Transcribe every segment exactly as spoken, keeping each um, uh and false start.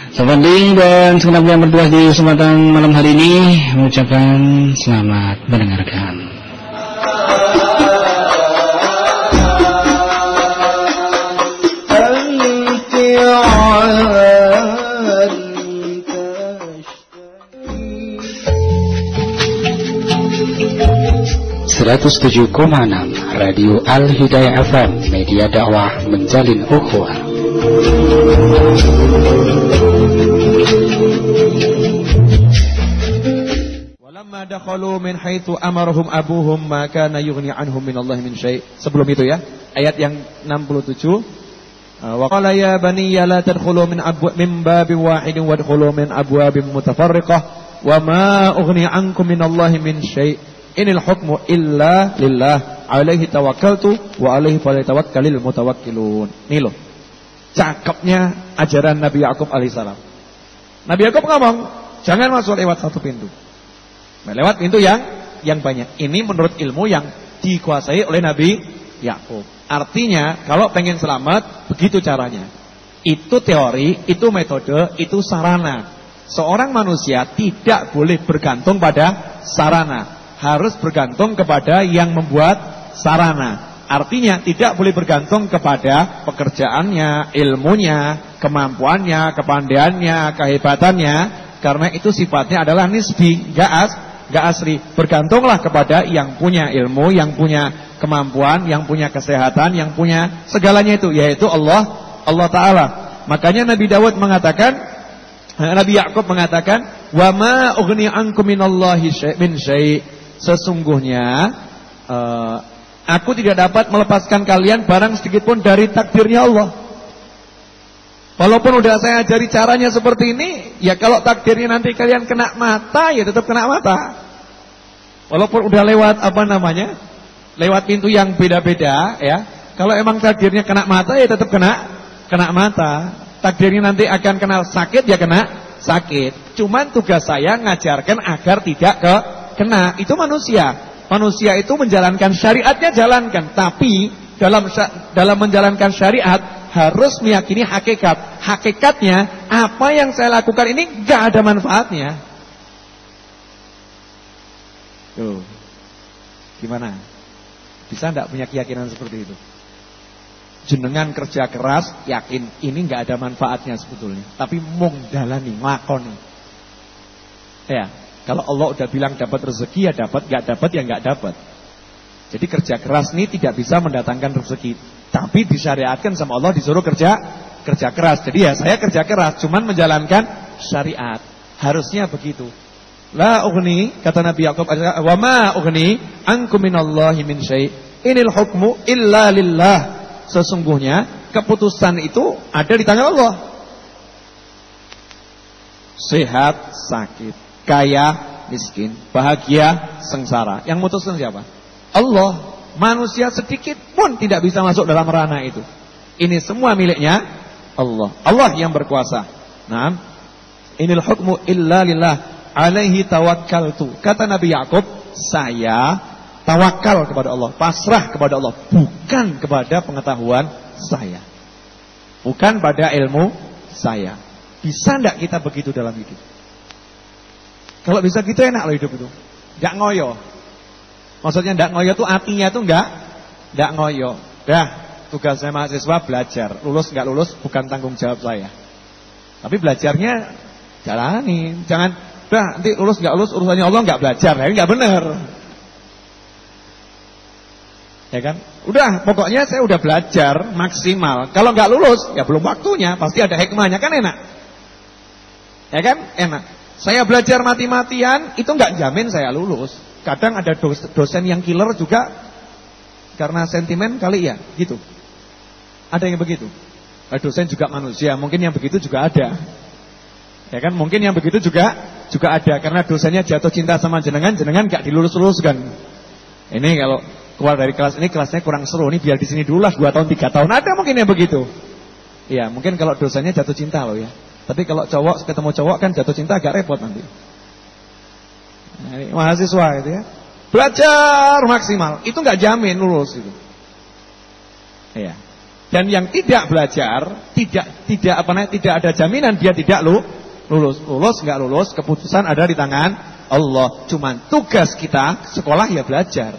Sebanding dan segenap yang bertugas di kesempatan malam hari ini mengucapkan selamat mendengarkan. seratus tujuh koma enam Radio Al-Hidayah F M, media dakwah menjalin ukhuwah. Walamma dakhalu min haitsu amarahum abuhum ma kana yughni anhum minallahi min syai'. Sebelum itu ya, ayat yang enam puluh tujuh. Wa qala ya baniya la tadkhulu min abwa min babin wahidin wadkhulu min abwabin mutafarriqah wa ma ughni ankum minallahi min syai'. Inil hukmu illa lillah alaihi tawakkaltu wa alaihi falyatawakkalul mutawakkilun. Nih loh, cakepnya ajaran Nabi Yakub alaihissalam. Nabi Yakub ngomong, jangan masuk lewat satu pintu, lewat pintu yang yang banyak. Ini menurut ilmu yang dikuasai oleh Nabi Yakub. Artinya kalau pengen selamat begitu caranya. Itu teori, itu metode, itu sarana. Seorang manusia tidak boleh bergantung pada sarana, harus bergantung kepada yang membuat sarana. Artinya tidak boleh bergantung kepada pekerjaannya, ilmunya, kemampuannya, kepandaiannya, kehebatannya, karena itu sifatnya adalah nisbi, enggak as, enggak asli. Bergantunglah kepada yang punya ilmu, yang punya kemampuan, yang punya kesehatan, yang punya segalanya itu, yaitu Allah, Allah Ta'ala. Makanya Nabi Dawud mengatakan, Nabi Yakub mengatakan, wa ma ughni ankum minallahi min syai'. Sesungguhnya uh, aku tidak dapat melepaskan kalian barang sedikit pun dari takdirnya Allah. Walaupun udah saya ajari caranya seperti ini, ya kalau takdirnya nanti kalian kena mata, ya tetap kena mata. Walaupun udah lewat apa namanya, lewat pintu yang beda-beda, ya. Kalau emang takdirnya kena mata, ya tetap kena kena mata. Takdirnya nanti akan kena sakit, ya kena sakit. Cuman tugas saya ngajarkan agar tidak ke kena. Itu manusia. Manusia itu menjalankan syariatnya, jalankan. Tapi dalam dalam menjalankan syariat harus meyakini hakikat. Hakikatnya apa yang saya lakukan ini gak ada manfaatnya. Tuh. Gimana? Bisa enggak punya keyakinan seperti itu? Jenengan kerja keras, yakin ini gak ada manfaatnya sebetulnya, tapi mung dalani, nglakoni. Ya. Kalau Allah udah bilang dapat rezeki ya dapat, gak dapat ya gak dapat. Jadi kerja keras ini tidak bisa mendatangkan rezeki, tapi disyariatkan sama Allah disuruh kerja kerja keras. Jadi ya saya kerja keras, cuman menjalankan syariat. Harusnya begitu. La ughni, kata Nabi Yakub, wa ma ughni ankum minallahi min syai'. Inil hukmu illa lillah. Sesungguhnya keputusan itu ada di tangan Allah. Sehat, sakit, kaya, miskin, bahagia, sengsara. Yang mutuskan siapa? Allah. Manusia sedikit pun tidak bisa masuk dalam ranah itu. Ini semua miliknya Allah. Allah yang berkuasa. Nah, inil hukmu illa lillah alaihi tawakkaltu. Kata Nabi Yakub, saya tawakal kepada Allah, pasrah kepada Allah, bukan kepada pengetahuan saya, bukan pada ilmu saya. Bisa enggak kita begitu dalam hidup? Kalau bisa gitu enak loh hidup itu. Enggak ngoyo. Maksudnya enggak ngoyo tuh artinya tuh enggak enggak ngoyo. Dah, tugasnya mahasiswa belajar. Lulus enggak lulus bukan tanggung jawab saya. Tapi belajarnya jalani. Jangan, dah nanti lulus enggak lulus urusannya Allah, enggak belajar. Ya enggak benar. Ya kan? Udah, pokoknya saya udah belajar maksimal. Kalau enggak lulus, ya belum waktunya, pasti ada hikmahnya, kan enak. Ya kan? Enak. Saya belajar mati-matian, itu enggak jamin saya lulus. Kadang ada dosen yang killer juga karena sentimen kali ya, gitu. Ada yang begitu. Dosen juga manusia, mungkin yang begitu juga ada. Ya kan? Mungkin yang begitu juga juga ada karena dosennya jatuh cinta sama jenengan, jenengan enggak dilulus-luluskan. Ini kalau keluar dari kelas ini, kelasnya kurang seru, ini biar di sini dulu lah dua tahun, tiga tahun. Ada mungkin yang begitu. Iya, mungkin kalau dosennya jatuh cinta loh ya. Tapi kalau cowok ketemu cowok kan jatuh cinta agak repot nanti. Nah, ini mahasiswa gitu ya. Belajar maksimal, itu enggak jamin lulus itu. Iya. Dan yang tidak belajar, tidak tidak apa namanya, tidak ada jaminan dia tidak lu, lulus. Lulus enggak lulus, keputusan ada di tangan Allah. Cuman tugas kita sekolah ya belajar.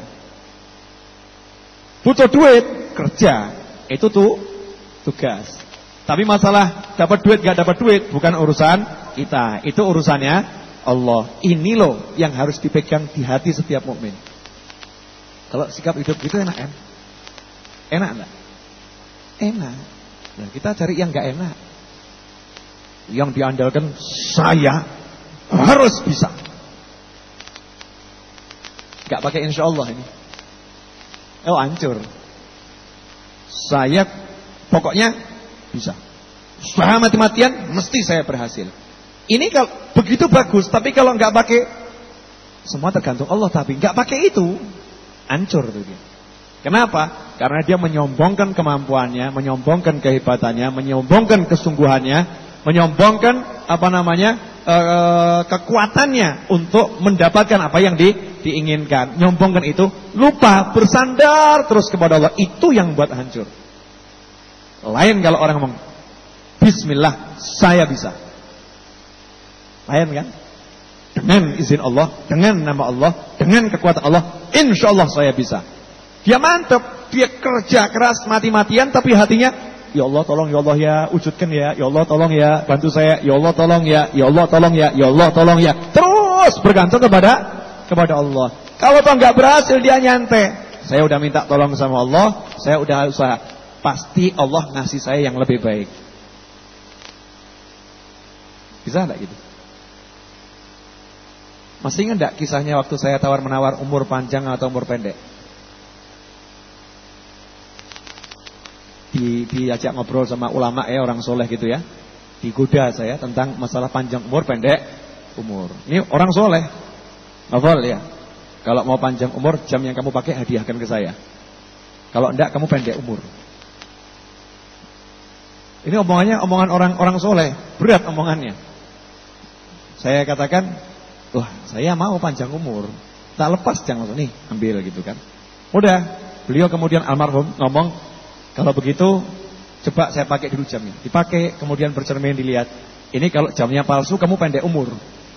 Butuh duit, kerja. Itu tuh tugas. Tapi masalah dapat duit enggak dapat duit bukan urusan kita. Itu urusannya Allah. Ini loh yang harus dipegang di hati setiap mukmin. Kalau sikap hidup gitu enak kan? Enak enggak? Enak. Nah, kita cari yang enggak enak. Yang diandalkan saya harus bisa. Enggak pakai insyaallah ini. Oh, hancur. Saya pokoknya bisa. Usaha mati-matian mesti saya berhasil. Ini kalau begitu bagus, tapi kalau enggak pakai, semua tergantung Allah, tapi enggak pakai itu, hancur tuh dia. Kenapa? Karena dia menyombongkan kemampuannya, menyombongkan kehebatannya, menyombongkan kesungguhannya, menyombongkan apa namanya e, kekuatannya untuk mendapatkan apa yang di, diinginkan. Nyombongkan itu, lupa bersandar terus kepada Allah. Itu yang buat hancur. Lain kalau orang ngomong, Bismillah, saya bisa. Lain kan? Dengan izin Allah, dengan nama Allah, dengan kekuatan Allah, insya Allah saya bisa. Dia mantap, dia kerja keras mati-matian, tapi hatinya, ya Allah tolong ya Allah ya, wujudkan ya, ya Allah tolong ya, bantu saya, ya Allah tolong ya, ya Allah tolong ya, ya Allah tolong ya. Terus bergantung kepada kepada Allah. Kalau toh nggak berhasil dia nyantai, saya udah minta tolong sama Allah, saya udah usaha, pasti Allah ngasih saya yang lebih baik. Bisa enggak gitu? Masih ingat enggak kisahnya waktu saya tawar-menawar umur panjang atau umur pendek? Di, diajak ngobrol sama ulama ya, orang soleh gitu ya. Digoda saya tentang masalah panjang umur, pendek umur. Ini orang soleh. Novel ya. Kalau mau panjang umur, jam yang kamu pakai hadiahkan ke saya. Kalau enggak, kamu pendek umur. Ini omongannya omongan orang-orang soleh. Berat omongannya. Saya katakan, wah saya mau panjang umur. Tak lepas jangan langsung nih ambil gitu kan. Udah. Beliau kemudian almarhum ngomong, kalau begitu coba saya pakai dulu jamnya. Dipakai, kemudian bercermin dilihat. Ini kalau jamnya palsu kamu pendek umur.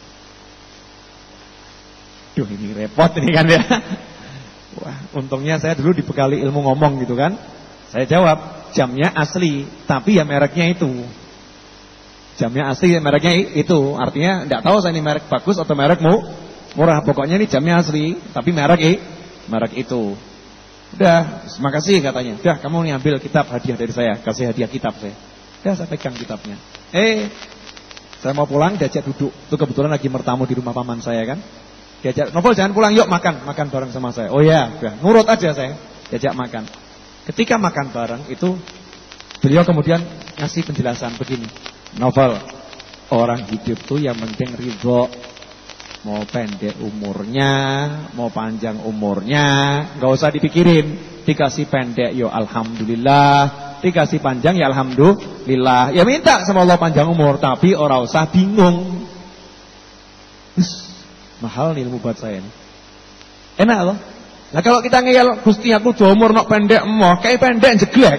Duh ini repot ini kan ya. Wah untungnya saya dulu dibekali ilmu ngomong gitu kan. Saya jawab, jamnya asli, tapi ya mereknya itu. Jamnya asli, mereknya itu. Artinya tidak tahu saya ini merek bagus atau merek mu, murah. Pokoknya ini jamnya asli, tapi merek i, merek itu. Udah, terima kasih katanya. Udah, kamu nih ambil kitab hadiah dari saya. Kasih hadiah kitab saya. Udah, saya pegang kitabnya. Eh, saya mau pulang, diajak duduk. Itu kebetulan lagi bertamu di rumah paman saya kan. Diajak, Novel jangan pulang, yuk makan. Makan bareng sama saya. Oh ya, udah, nurut aja saya. Diajak makan. Ketika makan bareng itu, beliau kemudian ngasih penjelasan begini. Novel, orang hidup tuh yang penting ridho. Mau pendek umurnya, mau panjang umurnya, gak usah dipikirin. Dikasih pendek, ya alhamdulillah. Dikasih panjang, ya alhamdulillah. Ya minta sama Allah panjang umur, tapi ora usah bingung. Ush, mahal nih ilmu buat saya ini. Enak loh. Nah kalau kita ngeyel, Gusti aku dua umur nok pendek emoh, kayak pendek jeglek.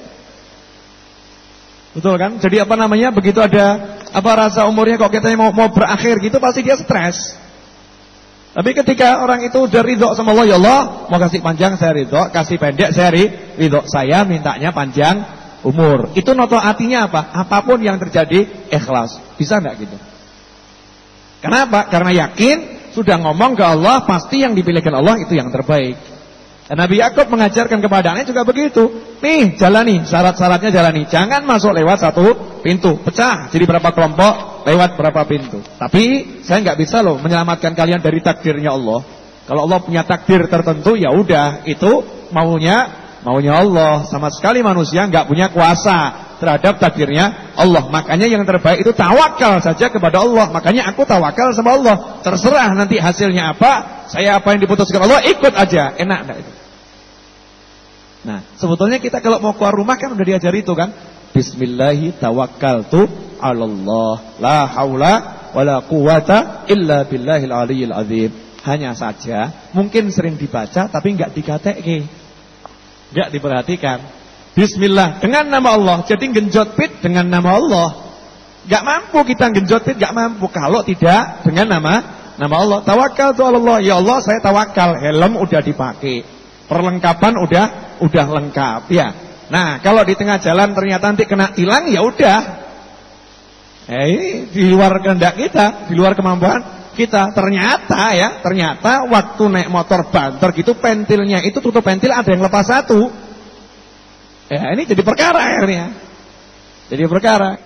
Betul kan? Jadi apa namanya, begitu ada apa rasa umurnya kok kita mau mau berakhir gitu, pasti dia stres. Tapi ketika orang itu udah ridho sama Allah, ya Allah mau kasih panjang saya ridho, kasih pendek saya ridho, saya mintanya panjang umur. Itu noto artinya apa? Apapun yang terjadi ikhlas. Bisa enggak gitu? Kenapa? Karena yakin sudah ngomong ke Allah, pasti yang dipilihkan Allah itu yang terbaik. Dan Nabi Yakub mengajarkan kepada anaknya juga begitu. Nih, jalani, syarat-syaratnya jalani. Jangan masuk lewat satu pintu. Pecah jadi berapa kelompok, lewat berapa pintu. Tapi saya nggak bisa loh menyelamatkan kalian dari takdirnya Allah. Kalau Allah punya takdir tertentu, ya udah, itu maunya maunya Allah. Sama sekali manusia nggak punya kuasa terhadap takdirnya Allah. Makanya yang terbaik itu tawakal saja kepada Allah. Makanya aku tawakal sama Allah. Terserah nanti hasilnya apa, saya apa yang diputuskan Allah ikut aja. Enak enggak itu? Nah, sebetulnya kita kalau mau keluar rumah kan udah diajari itu kan. Bismillahi tawakkaltu 'alallah, la haula wala quwata illa billahil aliyyil azim. Hanya saja mungkin sering dibaca tapi enggak digatekke. Enggak diperhatikan. Bismillah dengan nama Allah. Jadi genjot pit dengan nama Allah. Gak mampu kita genjot pit, gak mampu kalau tidak dengan nama nama Allah. Tawakal tu Allah. Ya Allah, saya tawakal. Helm udah dipakai. Perlengkapan udah udah lengkap ya. Nah, kalau di tengah jalan ternyata nanti kena tilang, ya udah. Eh, ini di luar kehendak kita, di luar kemampuan kita. Ternyata ya, ternyata waktu naik motor banter gitu, pentilnya itu tutup pentil ada yang lepas satu. Ya, ini jadi perkara akhirnya. Jadi perkara.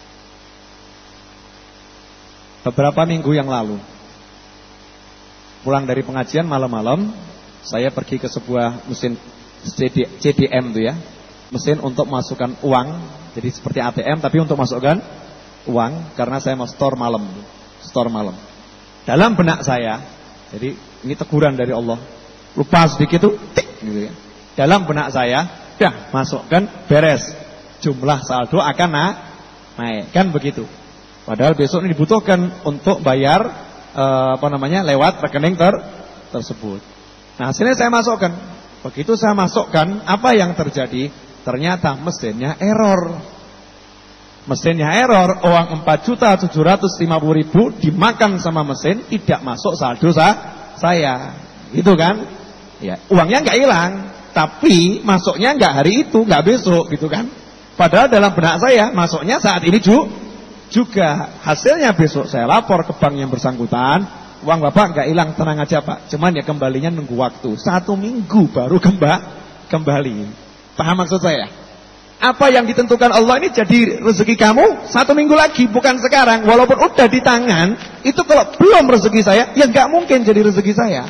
Beberapa minggu yang lalu, pulang dari pengajian malam-malam, saya pergi ke sebuah mesin C D M tuh ya. Mesin untuk masukkan uang. Jadi seperti A T M tapi untuk masukkan uang, karena saya mau store malam. Store malam. Dalam benak saya, jadi ini teguran dari Allah. Lupa sedikit tuh, tik gitu ya. Dalam benak saya, dah masukkan beres. Jumlah saldo akan na naik, kan begitu. Padahal besok ini dibutuhkan untuk bayar eh, apa namanya lewat rekening ter tersebut. Nah, hasilnya saya masukkan. Begitu saya masukkan, apa yang terjadi? Ternyata mesinnya error. Mesinnya error, uang empat juta tujuh ratus lima puluh ribu dimakan sama mesin, tidak masuk saldo sah, saya. Gitu kan? Ya, uangnya enggak hilang, tapi masuknya enggak hari itu, enggak besok gitu kan. Padahal dalam benak saya masuknya saat ini juga. Hasilnya besok saya lapor ke bank yang bersangkutan, uang Bapak enggak hilang, tenang aja Pak. Cuman ya kembalinya nunggu waktu. Satu minggu baru kembali. kembali. Paham maksud saya? Apa yang ditentukan Allah ini jadi rezeki kamu satu minggu lagi, bukan sekarang. Walaupun udah di tangan, itu kalau belum rezeki saya, ya nggak mungkin jadi rezeki saya.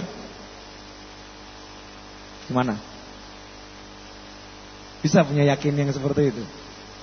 Gimana? Bisa punya yakin yang seperti itu?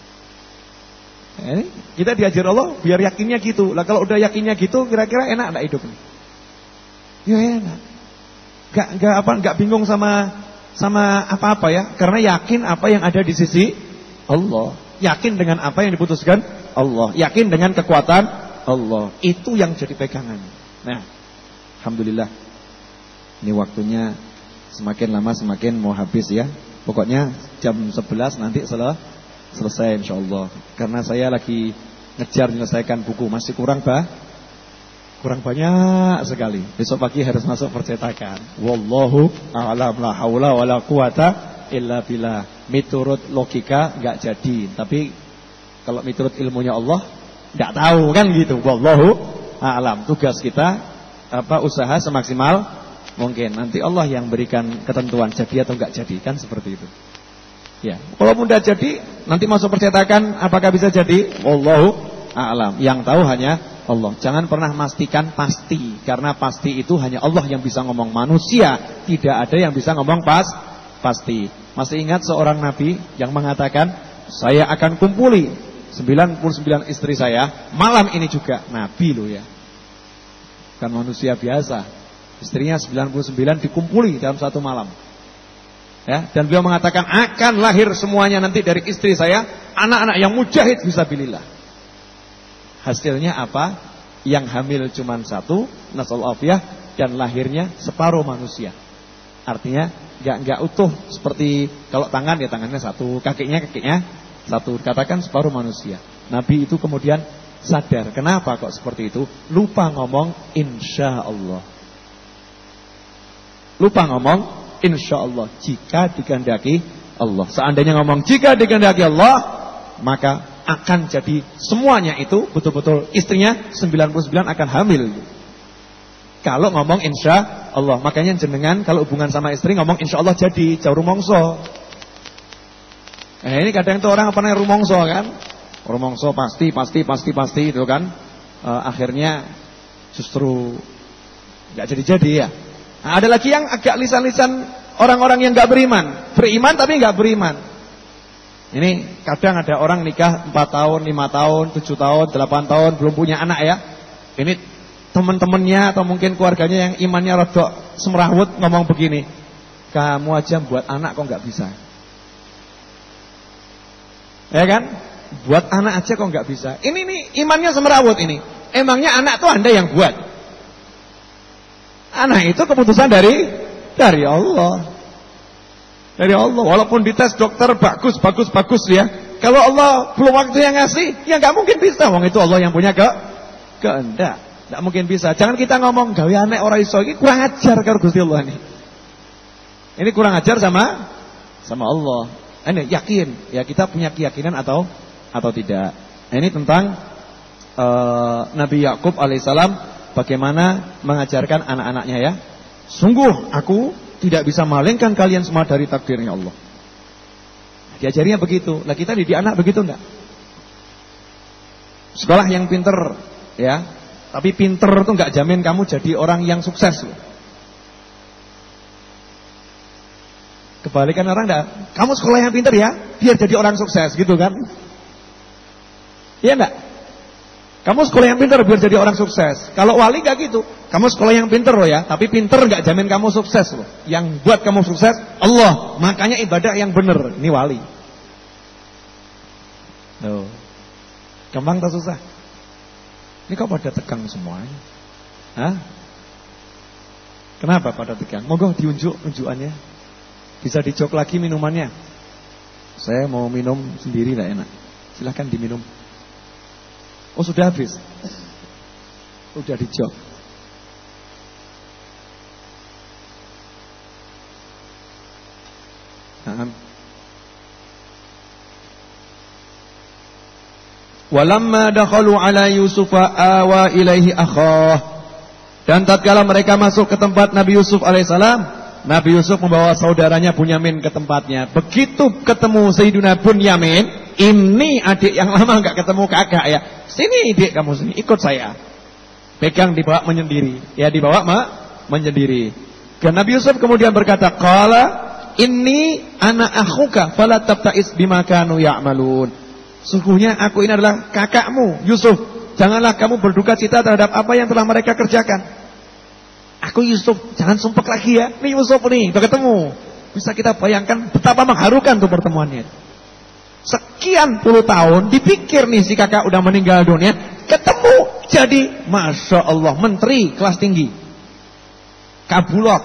Eh, kita diajar Allah biar yakinnya gitu. Lah kalau udah yakinnya gitu, kira-kira enak nggak hidup nih? Ya enak. Gak, gak apa, gak bingung sama sama apa-apa ya, karena yakin apa yang ada di sisi Allah, yakin dengan apa yang diputuskan Allah, yakin dengan kekuatan Allah. Itu yang jadi pegangan. Nah, alhamdulillah. Ini waktunya semakin lama semakin mau habis ya. Pokoknya jam sebelas nanti sel selesai insyaallah. Karena saya lagi ngejar menyelesaikan buku, masih kurang bah kurang banyak sekali. Besok pagi harus masuk percetakan. Wallahu a'lam, la haula wala quwata illa billah. Miturut logika enggak jadi, tapi kalau miturut ilmunya Allah enggak tahu kan gitu. Wallahu a'lam. Tugas kita apa usaha semaksimal mungkin. Nanti Allah yang berikan ketentuan jadi atau enggak jadi, kan seperti itu. Ya, kalau mudah jadi nanti masuk percetakan apakah bisa jadi? Wallahu a'lam. Yang tahu hanya Allah. Jangan pernah pastikan pasti, karena pasti itu hanya Allah yang bisa ngomong. Manusia tidak ada yang bisa ngomong pas pasti. Masih ingat seorang nabi yang mengatakan, saya akan kumpuli sembilan puluh sembilan istri saya malam ini juga. Nabi loh ya, bukan manusia biasa. Istrinya sembilan puluh sembilan dikumpuli dalam satu malam ya. Dan beliau mengatakan akan lahir semuanya nanti dari istri saya anak-anak yang mujahid fisabilillah. Hasilnya apa? Yang hamil cuma satu, nasallahu afiyah, dan lahirnya separuh manusia. Artinya enggak enggak utuh seperti kalau tangan ya tangannya satu, kakinya kakinya satu, katakan separuh manusia. Nabi itu kemudian sadar, kenapa kok seperti itu? Lupa ngomong insyaallah. Lupa ngomong insyaallah, jika dikehendaki Allah. Seandainya ngomong jika dikehendaki Allah, maka akan jadi semuanya itu betul-betul istrinya sembilan puluh sembilan akan hamil. Kalau ngomong insya Allah, makanya jenengan kalau hubungan sama istri ngomong insya Allah jadi, jauh rumongso. Nah ini kadang tuh orang apa namanya rumongso kan, rumongso pasti pasti pasti pasti itu kan, e, akhirnya justru nggak jadi-jadi ya. Nah, ada lagi yang agak lisan-lisan orang-orang yang nggak beriman, beriman tapi nggak beriman. Ini kadang ada orang nikah empat tahun, lima tahun, tujuh tahun, delapan tahun belum punya anak ya. Ini teman-temannya atau mungkin keluarganya yang imannya rodok semrawut ngomong begini, kamu aja buat anak kok nggak bisa. Ya kan? Buat anak aja kok nggak bisa. Ini nih imannya semrawut ini. Emangnya anak tuh Anda yang buat? Anak itu keputusan dari dari Allah. Dari Allah. Walaupun dites dokter bagus, bagus, bagus ya. Kalau Allah belum waktu yang ngasih, ya nggak mungkin bisa. Wong itu Allah yang punya ke kehendak. Nggak mungkin bisa. Jangan kita ngomong gawe anek ora iso. Ini kurang ajar karo Gusti Allah nih. Ini kurang ajar sama sama Allah. Ini yakin. Ya kita punya keyakinan atau atau tidak. Nah, ini tentang uh, Nabi Yakub alaihissalam bagaimana mengajarkan anak-anaknya ya. Sungguh aku tidak bisa malingkan kalian semua dari takdirnya Allah. Diajarinya begitu. Lah kita didik anak begitu enggak? Sekolah yang pinter ya. Tapi pinter itu enggak jamin kamu jadi orang yang sukses loh. Kebalikan orang enggak? Kamu sekolah yang pinter ya, biar jadi orang sukses gitu kan? Iya enggak? Kamu sekolah yang pinter biar jadi orang sukses. Kalau wali enggak gitu. Kamu sekolah yang pinter loh ya, tapi pinter enggak jamin kamu sukses loh. Yang buat kamu sukses Allah. Makanya ibadah yang benar. Ini wali. Loh. Gampang tak susah? Ini kok pada tegang semuanya? Hah? Kenapa pada tegang? Moga diunjuk unjukannya. Bisa dijok lagi minumannya. Saya mau minum sendiri enggak enak. Silahkan diminum. Oh sudah habis. Udah dijok. Nah. Walamma dakhalu ala Yusufa awa ilaihi akhah. Dan tatkala mereka masuk ke tempat Nabi Yusuf alaihissalam, Nabi Yusuf membawa saudaranya Bunyamin ke tempatnya. Begitu ketemu Sayyidina Bunyamin, ini adik yang lama enggak ketemu kakak ya. Sini dik kamu sini, ikut saya. Pegang dibawa menyendiri. Ya dibawa ma, menyendiri. Dan Nabi Yusuf kemudian berkata, "Qala inni ana akhuka fala tabta'is bima kanu ya'malun." Sungguhnya aku ini adalah kakakmu, Yusuf. Janganlah kamu berduka cita terhadap apa yang telah mereka kerjakan. Aku Yusuf, jangan sumpek lagi ya. Nih Yusuf nih, udah ketemu. Bisa kita bayangkan betapa mengharukan tuh pertemuannya. Sekian puluh tahun dipikir nih si kakak udah meninggal dunia, ketemu jadi Masya Allah menteri kelas tinggi, kabulok.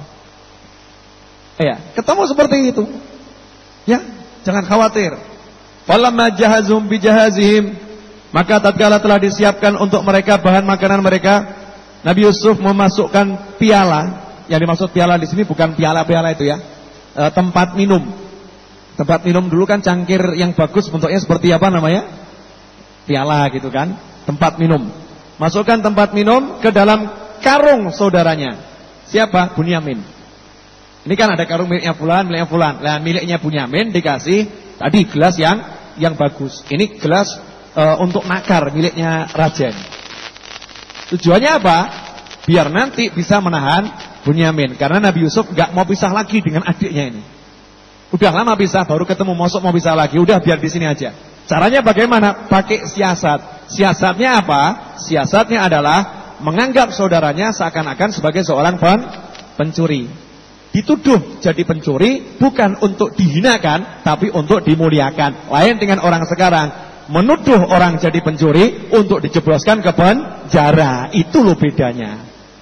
Ya, ketemu seperti itu. Ya, jangan khawatir. Falamma jahazum bijahazihim, maka tatkala telah disiapkan untuk mereka bahan makanan mereka, Nabi Yusuf memasukkan piala. Yang dimaksud piala di sini bukan piala-piala itu ya, e, tempat minum. Tempat minum dulu kan cangkir yang bagus bentuknya seperti apa namanya? Piala gitu kan. Tempat minum. Masukkan tempat minum ke dalam karung saudaranya. Siapa? Bunyamin. Ini kan ada karung miliknya fulan, miliknya fulan. Nah, miliknya Bunyamin dikasih tadi gelas yang yang bagus. Ini gelas e, untuk nakar miliknya Rajen. Tujuannya apa? Biar nanti bisa menahan Bunyamin. Karena Nabi Yusuf gak mau pisah lagi dengan adiknya ini. Udah lama pisah, baru ketemu, mosok mau pisah lagi. Udah biar di sini aja. Caranya bagaimana? Pakai siasat. Siasatnya apa? Siasatnya adalah menganggap saudaranya seakan-akan sebagai seorang pen pencuri. Dituduh jadi pencuri bukan untuk dihinakan, tapi untuk dimuliakan. Lain dengan orang sekarang, menuduh orang jadi pencuri untuk dijebloskan ke penjara. Itu loh bedanya.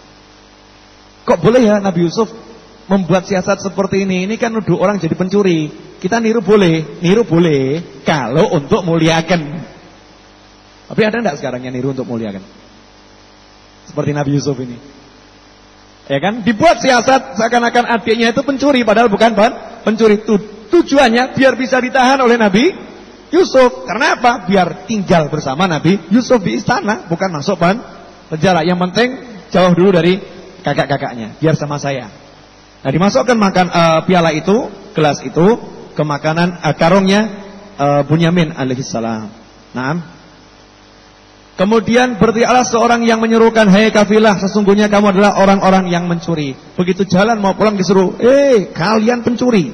Kok boleh ya Nabi Yusuf membuat siasat seperti ini? Ini kan nuduh orang jadi pencuri. Kita niru boleh, niru boleh kalau untuk muliakan. Tapi ada enggak sekarang yang niru untuk muliakan? Seperti Nabi Yusuf ini. Ya kan? Dibuat siasat seakan-akan adiknya itu pencuri, padahal bukan pencuri. Tujuannya biar bisa ditahan oleh Nabi Yusuf. Karena apa? Biar tinggal bersama Nabi Yusuf di istana, bukan masuk penjara. Yang penting jauh dulu dari kakak-kakaknya, biar sama saya. Nah, dimasukkan makan uh, piala itu, gelas itu ke makanan uh, karungnya uh, Bunyamin alaihissalam. Naam. Kemudian berteriaklah seorang yang menyerukan, "Hai kafilah, sesungguhnya kamu adalah orang-orang yang mencuri." Begitu jalan mau pulang disuruh, "Eh, kalian pencuri."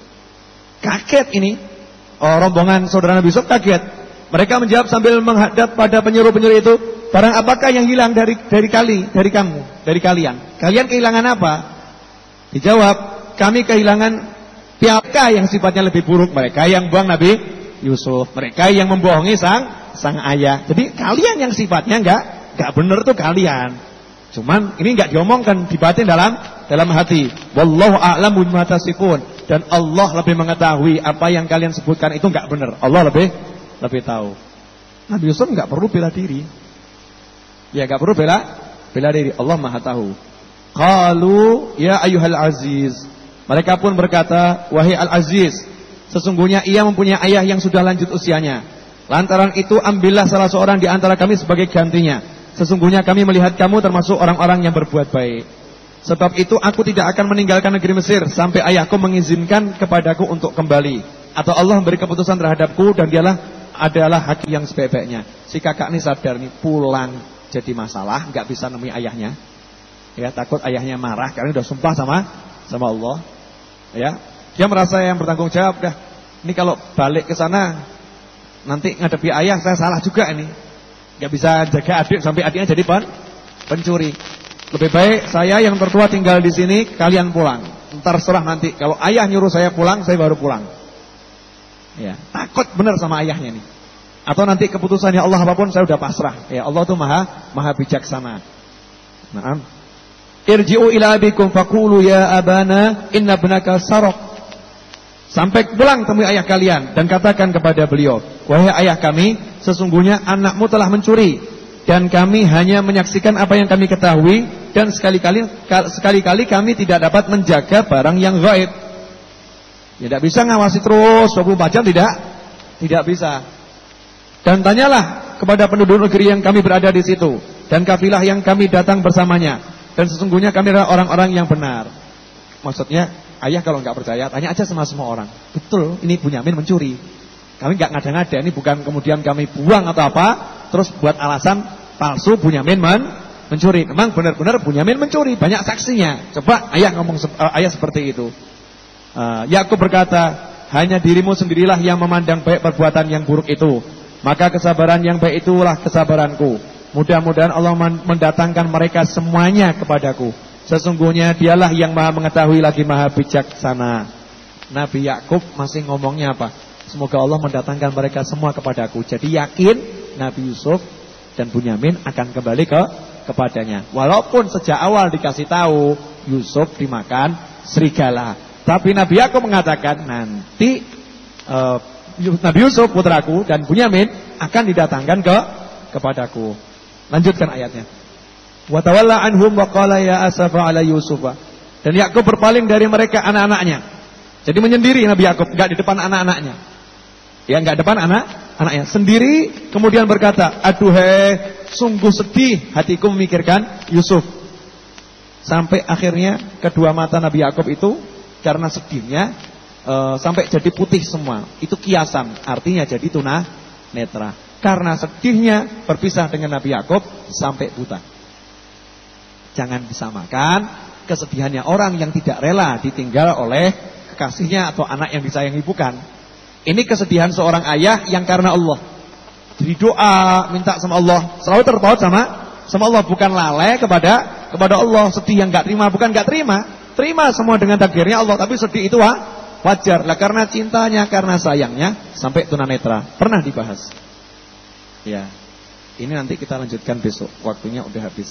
Kaget ini. Oh, rombongan saudara Nabi Yusuf kaget. Mereka menjawab sambil menghadap pada penyuruh-penyuruh itu, "Barang apakah yang hilang dari dari kali, dari kamu, dari kalian? Kalian kehilangan apa?" Dijawab, "Kami kehilangan piala yang sifatnya lebih buruk." Mereka yang buang Nabi Yusuf, mereka yang membohongi sang sang ayah. Jadi kalian yang sifatnya enggak enggak benar tuh kalian. Cuman ini enggak diomongkan, dibatin dalam dalam hati. Wallahu a'lamu bima tasifun. dan Allah lebih mengetahui apa yang kalian sebutkan itu enggak benar. Allah lebih lebih tahu. Nabi Yusuf enggak perlu bela diri. Ya enggak perlu bela bela diri. Allah Maha tahu. Qalu ya ayyuhal aziz. Mereka pun berkata, wahai al-aziz, sesungguhnya ia mempunyai ayah yang sudah lanjut usianya. Lantaran itu ambillah salah seorang di antara kami sebagai gantinya. Sesungguhnya kami melihat kamu termasuk orang-orang yang berbuat baik. Sebab itu aku tidak akan meninggalkan negeri Mesir sampai ayahku mengizinkan kepadaku untuk kembali. Atau Allah memberi keputusan terhadapku dan dialah adalah hakim yang sebaik-baiknya. Si kakak ini sadar nih, pulang jadi masalah, nggak bisa nemui ayahnya. Ya, takut ayahnya marah karena udah sumpah sama sama Allah. Ya, dia merasa yang bertanggung jawab dah. Ini kalau balik ke sana nanti ngadepi ayah saya salah juga ini. Enggak bisa jaga adik sampai adiknya jadi pen, pencuri. Lebih baik saya yang tertua tinggal di sini, kalian pulang. Ntar serah nanti. Kalau ayah nyuruh saya pulang, saya baru pulang. Ya, takut benar sama ayahnya nih. Atau nanti keputusannya Allah apapun saya udah pasrah. Ya, Allah tuh Maha Maha bijaksana. Naam. Irji'u ila abikum faqulu ya abana inna ibnaka saraq. Sampai pulang temui ayah kalian dan katakan kepada beliau, wahai ayah kami, sesungguhnya anakmu telah mencuri dan kami hanya menyaksikan apa yang kami ketahui dan sekali-kali sekali-kali kami tidak dapat menjaga barang yang gaib. Ya, tidak bisa ngawasi terus dua puluh empat jam, tidak tidak bisa. Dan tanyalah kepada penduduk negeri yang kami berada di situ dan kafilah yang kami datang bersamanya. Dan sesungguhnya kami adalah orang-orang yang benar. Maksudnya, ayah kalau nggak percaya, tanya aja sama semua orang. Betul, ini Bunyamin mencuri. Kami nggak ngada-ngada, ini bukan kemudian kami buang atau apa, terus buat alasan palsu Bunyamin men mencuri. Memang benar-benar Bunyamin mencuri, banyak saksinya. Coba ayah ngomong uh, ayah seperti itu. Uh, Yakub berkata, hanya dirimu sendirilah yang memandang baik perbuatan yang buruk itu. Maka kesabaran yang baik itulah kesabaranku. Mudah-mudahan Allah mendatangkan mereka semuanya kepadaku. Sesungguhnya dialah yang maha mengetahui lagi maha bijaksana. Nabi Yakub masih ngomongnya apa? Semoga Allah mendatangkan mereka semua kepadaku. Jadi yakin Nabi Yusuf dan Bunyamin akan kembali ke kepadanya. Walaupun sejak awal dikasih tahu Yusuf dimakan serigala. Tapi Nabi Yakub mengatakan nanti uh, Nabi Yusuf putraku dan Bunyamin akan didatangkan ke kepadaku. Lanjutkan ayatnya. Wa tawalla anhum wa qala ya asafa ala Yusufa. Dan Yakub berpaling dari mereka anak-anaknya. Jadi menyendiri Nabi Yakub, enggak di depan anak-anaknya. Ya, enggak depan anak-anaknya, sendiri kemudian berkata, "Aduhai, sungguh sedih hatiku memikirkan Yusuf." Sampai akhirnya kedua mata Nabi Yakub itu karena sedihnya e, sampai jadi putih semua. Itu kiasan, artinya jadi tuna netra. Karena sedihnya berpisah dengan Nabi Yakub sampai buta. Jangan disamakan kesedihannya orang yang tidak rela ditinggal oleh kekasihnya atau anak yang disayangi, bukan. Ini kesedihan seorang ayah yang karena Allah. Jadi doa minta sama Allah, selalu terpaut sama sama Allah, bukan lalai kepada kepada Allah. Sedih yang enggak terima bukan enggak terima, terima semua dengan takdirnya Allah, tapi sedih itu wah, wajar. Lah karena cintanya, karena sayangnya sampai tunanetra. Pernah dibahas. Ya, ini nanti kita lanjutkan besok. Waktunya udah habis.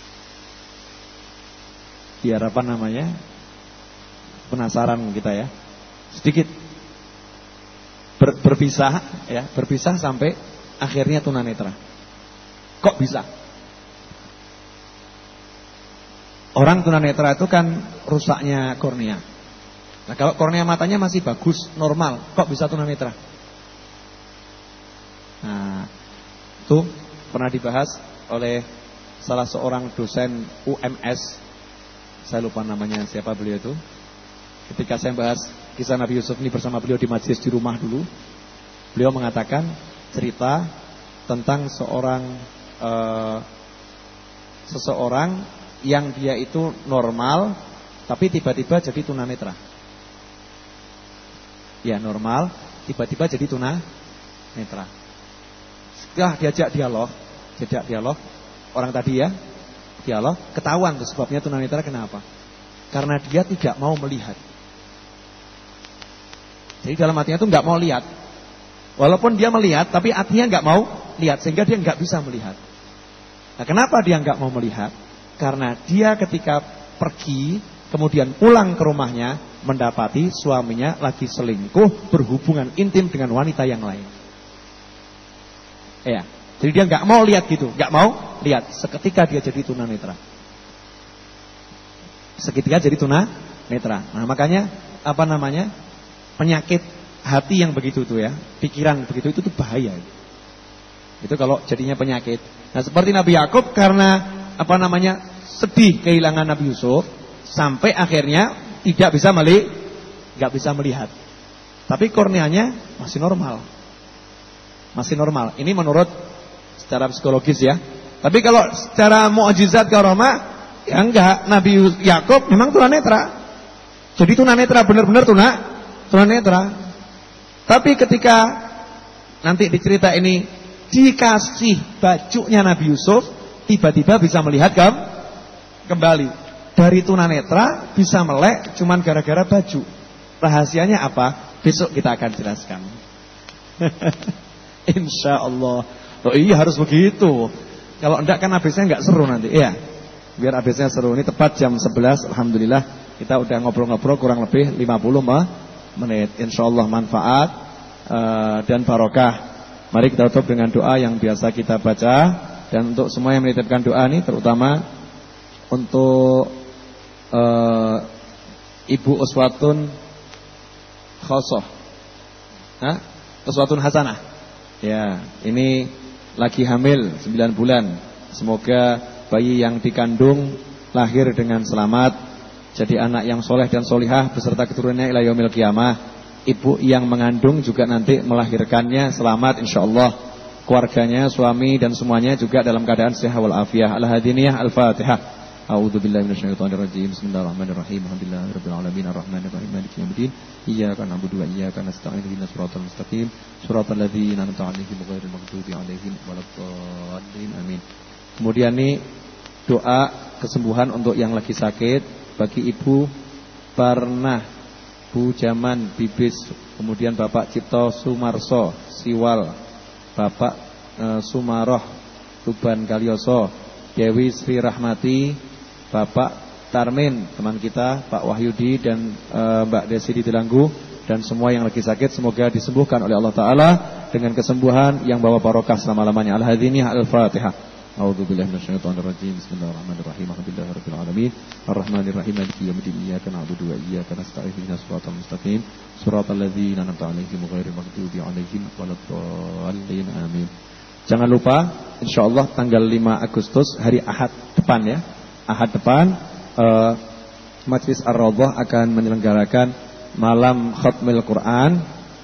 Biar apa namanya, penasaran kita ya. Sedikit Ber, berpisah, ya, berpisah sampai akhirnya tunanetra. Kok bisa? Orang tunanetra itu kan rusaknya kornea. Nah, kalau kornea matanya masih bagus, normal, kok bisa tunanetra? Nah, itu pernah dibahas oleh salah seorang dosen U M S. Saya lupa namanya siapa beliau itu. Ketika saya bahas kisah Nabi Yusuf ini bersama beliau di majelis di rumah dulu, beliau mengatakan cerita tentang seorang uh, seseorang yang dia itu normal tapi tiba-tiba jadi tunanetra. Ya, normal tiba-tiba jadi tunanetra. Setelah diajak dialog, diajak dialog orang tadi ya, dialog, ketahuan tuh sebabnya tunanetra kenapa? Karena dia tidak mau melihat. Jadi dalam hatinya itu nggak mau lihat. Walaupun dia melihat, tapi hatinya nggak mau lihat, sehingga dia nggak bisa melihat. Nah, kenapa dia nggak mau melihat? Karena dia ketika pergi kemudian pulang ke rumahnya mendapati suaminya lagi selingkuh, berhubungan intim dengan wanita yang lain. Ya, jadi dia nggak mau lihat gitu, nggak mau lihat. Seketika dia jadi tunanetra. Seketika jadi tunanetra. Nah, makanya apa namanya? Penyakit hati yang begitu tuh ya, pikiran begitu itu tuh bahaya. Itu kalau jadinya penyakit. Nah, seperti Nabi Yakub karena apa namanya? Sedih kehilangan Nabi Yusuf, sampai akhirnya tidak bisa melihat, nggak bisa melihat. Tapi korneanya masih normal, masih normal. Ini menurut secara psikologis ya. Tapi kalau secara mukjizat karomah, ya enggak. Nabi Yakub memang tunanetra. Jadi tunanetra benar-benar tuna, tunanetra. Tapi ketika nanti dicerita ini dikasih bajunya Nabi Yusuf, tiba-tiba bisa melihat kan? Kembali. Dari tunanetra bisa melek cuman gara-gara baju. Rahasianya apa? Besok kita akan jelaskan. Insya Allah. Oh iya harus begitu. Kalau enggak kan habisnya enggak seru nanti. Iya. Biar habisnya seru. Ini tepat jam sebelas. Alhamdulillah kita udah ngobrol-ngobrol kurang lebih lima puluh menit. Insya Allah manfaat uh, dan barokah. Mari kita tutup dengan doa yang biasa kita baca. Dan untuk semua yang menitipkan doa ini, terutama untuk uh, Ibu Uswatun Khosoh, nah, Uswatun Hasanah. Ya, ini lagi hamil sembilan bulan. Semoga bayi yang dikandung lahir dengan selamat, jadi anak yang soleh dan solihah beserta keturunannya ila yaumil qiyamah. Ibu yang mengandung juga nanti melahirkannya selamat insyaallah. Keluarganya, suami dan semuanya juga dalam keadaan sehat wal afiah. Al-Hadiniyah Al-Fatihah. A'udzu billahi minasyaitonir rajim. Bismillahirrahmanirrahim. Alhamdulillahirabbil alamin arrahmanir rahim maliki yaumiddin. Iyyaka na'budu wa iyyaka nasta'in. Ihdinas siratal mustaqim. Shiratal ladzina an'amta 'alaihim ghairil maghdubi 'alaihim waladdallin. Amin. Kemudian nih doa kesembuhan untuk yang lagi sakit bagi Ibu Parnah, Bu Jaman Bibis, kemudian Bapak Cipto Sumarso Siwal, Bapak e, Sumaroh Tuban Kalioso, Dewi Sri Rahmati, Bapak Tarmin, teman kita, Pak Wahyudi dan e, Mbak Desi di Delanggu, dan semua yang lagi sakit semoga disembuhkan oleh Allah Ta'ala dengan kesembuhan yang bawa barokah selama-lamanya. Al-Hadiniyah Al-Fatihah. A'udzu billahi minasyaitonir rajim. Bismillahirrahmanirrahim. Alhamdulillahirabbil alamin arrahmanir rahim maliki yaumiddin. Iyyaka na'budu wa iyyaka nasta'in. Ihdinas siratal mustaqim. Shiratal ladzina an'amta 'alaihim ghairil maghdubi 'alaihim waladdallin. Amin. Jangan lupa insyaallah tanggal lima Agustus hari Ahad depan ya. Ahad depan uh, Majlis Ar-Raudhah akan menyelenggarakan malam khatmil Quran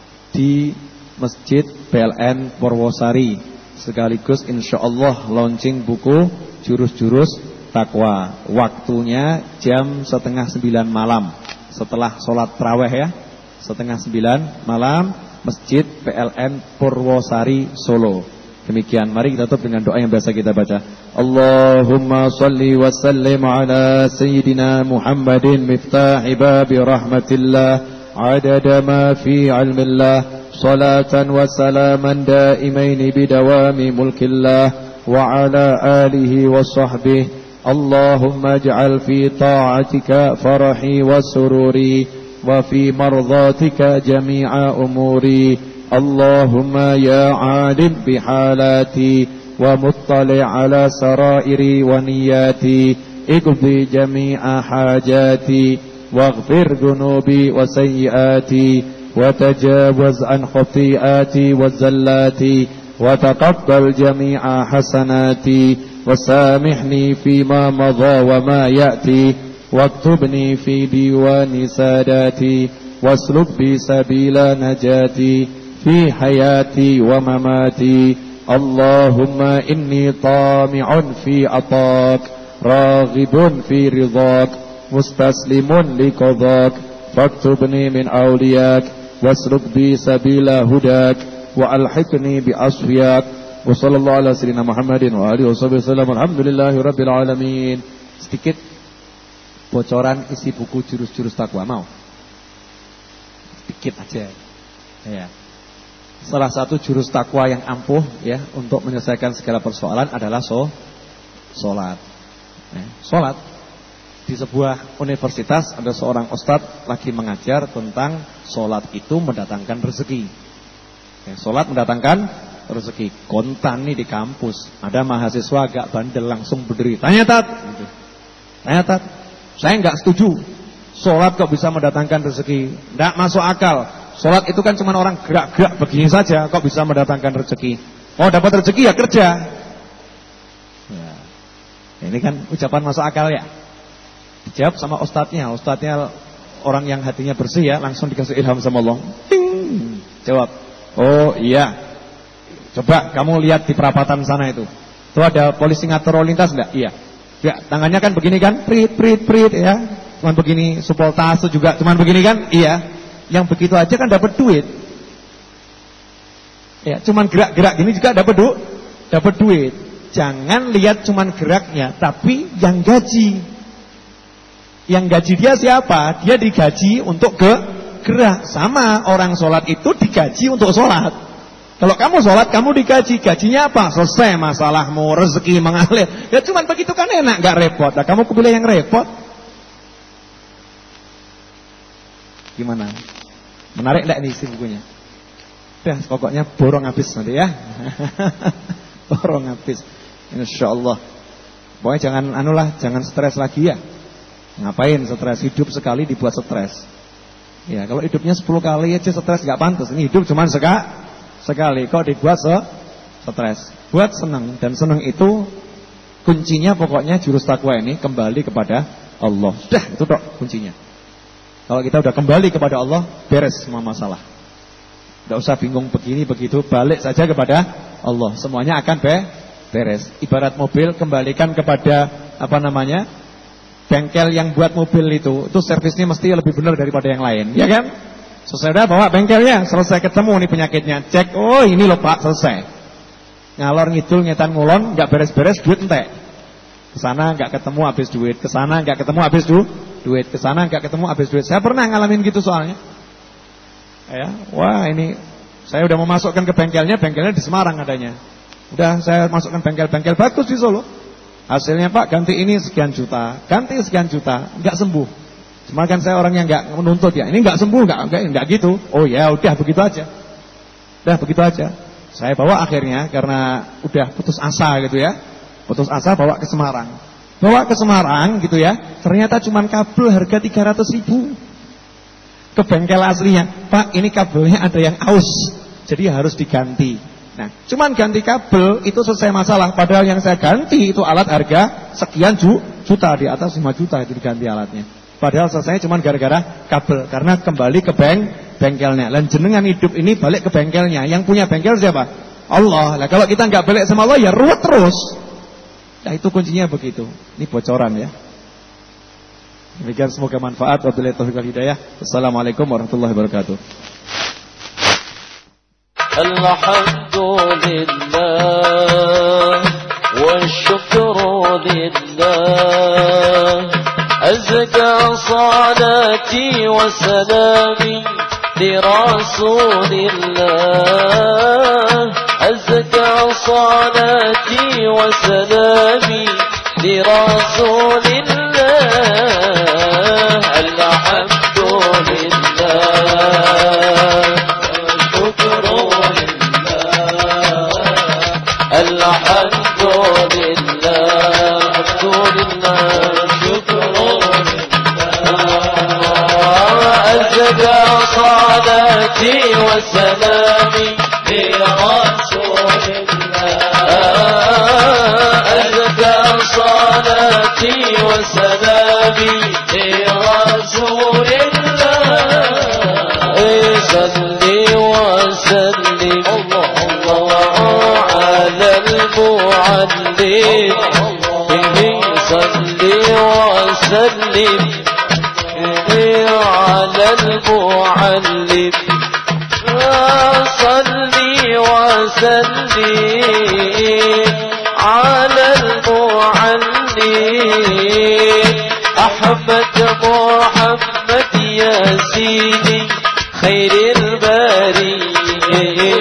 di Masjid P L N Purwosari, sekaligus insyaallah launching buku Jurus-Jurus Takwa. Waktunya jam setengah sembilan malam setelah sholat tarawih ya, setengah sembilan malam, Masjid P L N Purwosari Solo. Demikian, mari kita tutup dengan doa yang biasa kita baca. Allahumma salli wa sallim ala Sayyidina Muhammadin miftahi babi rahmatillah adada ma fi ilmillah salatan wa salaman daimain bidawami mulkillah wa ala alihi wa sahbihi. Allahumma ij'al fi ta'atika farahi wa sururi wa fi mardatika jami'a umuri. اللهم يا عالم بحالاتي ومطلع على سرائري ونياتي اقضي جميع حاجاتي واغفر ذنوبي وسيئاتي وتجاوز عن خطيئاتي وزلاتي وتقبل جميع حسناتي وسامحني فيما مضى وما يأتي واكتبني في ديوان ساداتي واسلك بي سبيل نجاتي في حياتي ومماتي. اللهم إني طامع في عطاك راغب في رضاك مستسلم لقضاك فاكتبني من أولياك واسلك بي سبيل هداك وألحقني بأصفياك. وصلى الله على سيدنا محمد وآله وصحبه وسلم. Alhamdulillahi rabbil alamin. Sedikit bocoran isi buku Jurus-Jurus Takwa, mau? Sedikit aja ya. Salah satu jurus takwa yang ampuh ya untuk menyelesaikan segala persoalan adalah so, solat. Ya, solat. Di sebuah universitas ada seorang ustadz lagi mengajar tentang sholat itu mendatangkan rezeki. Ya, sholat mendatangkan rezeki. Kontan nih di kampus, ada mahasiswa agak bandel langsung berdiri. Tanya tat, gitu. Tanya tat, saya nggak setuju. Sholat kok bisa mendatangkan rezeki? Nggak masuk akal. Sholat itu kan cuma orang gerak-gerak begini saja, kok bisa mendatangkan rezeki? Oh, dapat rezeki ya kerja. Ya, ini kan ucapan masuk akal ya. Dijawab sama ustadznya. Ustadznya orang yang hatinya bersih ya, langsung dikasih ilham sama Allah. Ting. Jawab, oh iya, coba kamu lihat di perapatan sana itu. Tuh ada polisi ngatur lalu lintas enggak? Iya. Ya, tangannya kan begini kan, prit prit prit ya. Cuman begini, supol tas juga cuman begini kan? Iya. Yang begitu aja kan dapat duit. Ya, cuman gerak-gerak gini juga dapat du dapat duit. Jangan lihat cuman geraknya, tapi yang gaji. Yang gaji dia siapa? Dia digaji untuk ke gerak. Sama orang sholat itu digaji untuk sholat. Kalau kamu sholat, kamu digaji. Gajinya apa? Selesai masalahmu, rezeki mengalir. Ya cuman begitu kan enak, gak repot. Nah, kamu pilih yang repot. Gimana? Menarik enggak nih isi bukunya? Udah, pokoknya borong habis nanti ya. Borong habis. Insyaallah. Pokoknya jangan anulah, jangan stres lagi ya. Ngapain stres? Hidup sekali dibuat stres. Ya, kalau hidupnya sepuluh kali aja stres gak pantas. Ini hidup cuma seka, sekali. Kok dibuat se stres? Buat senang. Dan senang itu kuncinya pokoknya jurus takwa ini kembali kepada Allah. Sudah, itu tok kuncinya. Kalau kita udah kembali kepada Allah, beres semua masalah. Tidak usah bingung begini begitu, balik saja kepada Allah. Semuanya akan be beres. Ibarat mobil, kembalikan kepada apa namanya? Bengkel yang buat mobil itu, itu servisnya mesti lebih benar daripada yang lain, ya kan? Selesai dah bawa bengkelnya, selesai ketemu nih penyakitnya, cek, oh ini loh Pak, selesai. Ngalor ngidul ngetan ngulon, nggak beres-beres, duit entek. Kesana nggak ketemu habis duit, kesana nggak ketemu habis du duit, kesana nggak ketemu habis duit. Saya pernah ngalamin gitu soalnya. Ya, wah ini saya udah mau masukkan ke bengkelnya, bengkelnya di Semarang adanya. Udah saya masukkan bengkel-bengkel bagus di Solo. Hasilnya Pak ganti ini sekian juta, ganti sekian juta, nggak sembuh. Cuma kan saya orang yang nggak menuntut ya, ini nggak sembuh, nggak nggak nggak gitu. Oh ya udah begitu aja, udah begitu aja. Saya bawa akhirnya karena udah putus asa gitu ya, putus asa bawa ke Semarang, bawa ke Semarang gitu ya. Ternyata cuma kabel harga tiga ratus ribu. Ke bengkel aslinya, Pak ini kabelnya ada yang aus, jadi harus diganti. Nah, cuman ganti kabel itu selesai masalah. Padahal yang saya ganti itu alat harga sekian ju, juta, di atas lima juta itu diganti alatnya. Padahal selesai cuman gara-gara kabel. Karena kembali ke beng, bengkelnya. Dan jenengan hidup ini balik ke bengkelnya. Yang punya bengkel siapa? Allah. Nah, kalau kita nggak balik sama Allah ya ruwet terus. Nah itu kuncinya begitu. Ini bocoran ya. Demikian semoga manfaat. Wabillahi taufiq wal hidayah. Wassalamualaikum warahmatullahi wabarakatuh. الحمد لله والشكر لله أزكى صلاتي وسلامي لرسول الله أزكى صلاتي وسلامي لرسول الله الحمد لله الحمد لله الحمد لله شكر لله أزكى صلاتي وسلامي لرسول الله أزكى صلاتي وسلامي لرسول الله صلي وسلم الله على المعلم به صلي وسلم على المعلم صلي وسلم على المعلم أحمد محمد يا سيدي خير البرية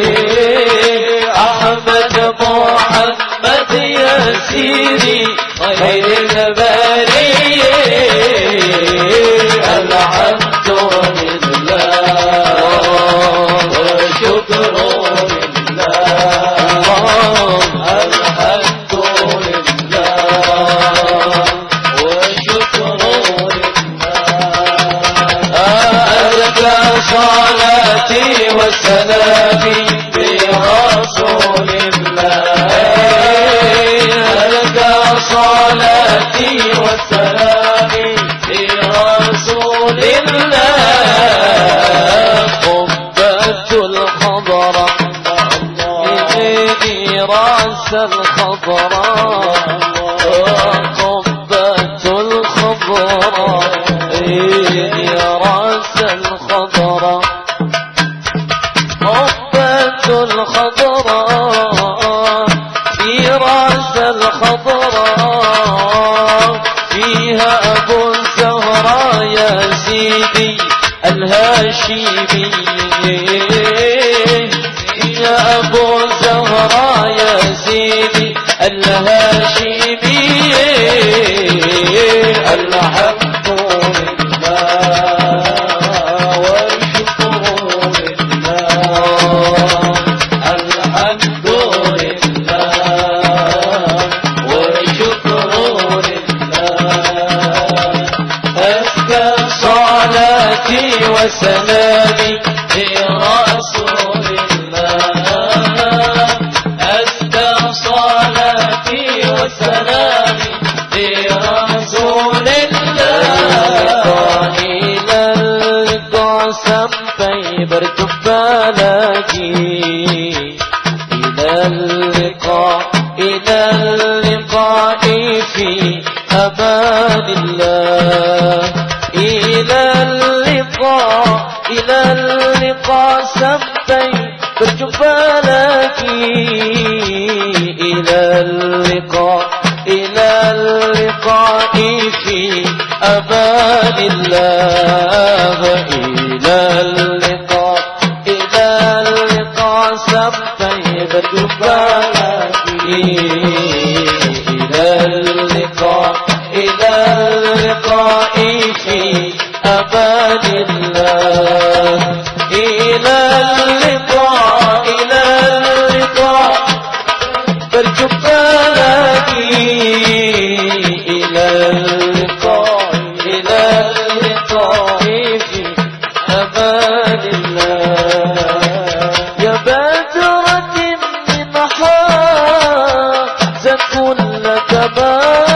أحمد محمد يا سيدي خير البرية راس الخضراء قبة الخضراء يا راس الخضراء قبة الخضراء في راس الخضراء فيها أبو الزهراء يا سيدي الهاشمي يا أبو الزهراء يا سيدي الهاشمي الحمد لله والشكر لله الحمد لله والشكر لله أزكى صلاتي وسلامي لرسول الله أزكى صلاتي وسلامي لرسول الله إلى القسم برجبة لكي إلى اللقاء إلى اللقاء في أمان الله إلى اللقاء إلى اللقاء سمتي برجبة لكي إلى اللقاء إلى اللقاء في أمان الله إلى اللقاء إلى اللقاء سمتي برجبة لكي إلى اللقاء إلى اللقاء في أمان الله إلى اللقاء إلى اللقاء برجبة لكي إلى اللقاء إلى اللقاء في أمان الله يا بدرة من حازت كل كبار